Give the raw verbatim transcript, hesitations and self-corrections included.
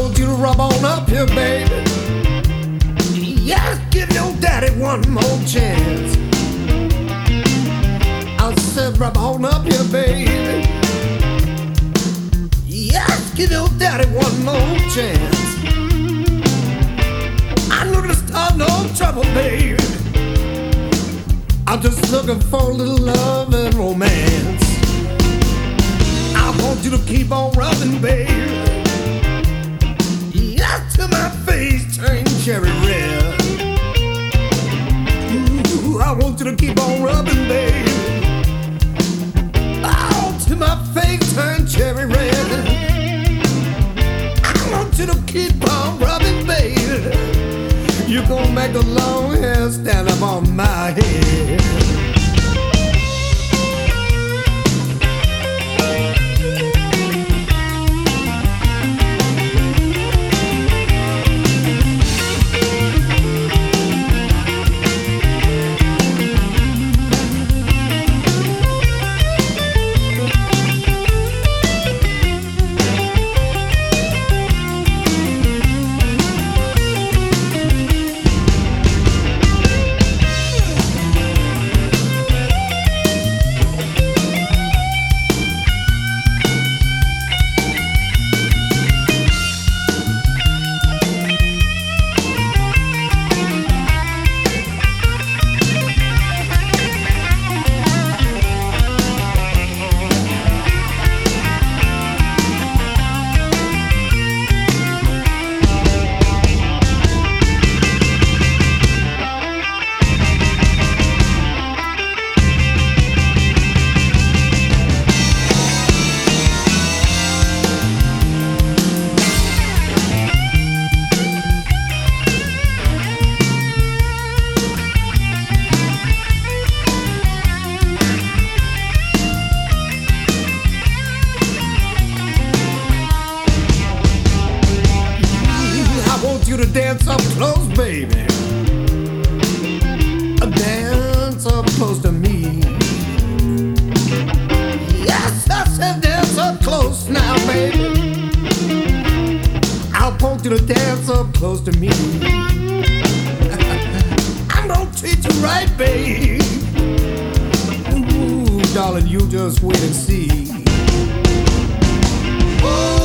want you to rub on up here, baby. Yes, give your daddy one more chance. I said rub on up here, baby. Yes, give your daddy one more chance. I'm looking to start no trouble, baby. I'm just looking for a little love and romance. I want you to keep on rubbing, baby. Yes, till my face turns cherry red. Ooh, I want you to keep on rubbing, baby. Oh, till my face turns cherry red. I want you to keep on rubbing, baby. You gon' make the long hair stand up on my head. You to dance up close, baby. Dance up close to me. Yes, I said dance up close now, baby. I want you to dance up close to me. I'm gonna treat you right, babe. Ooh, darling, you just wait and see. Oh,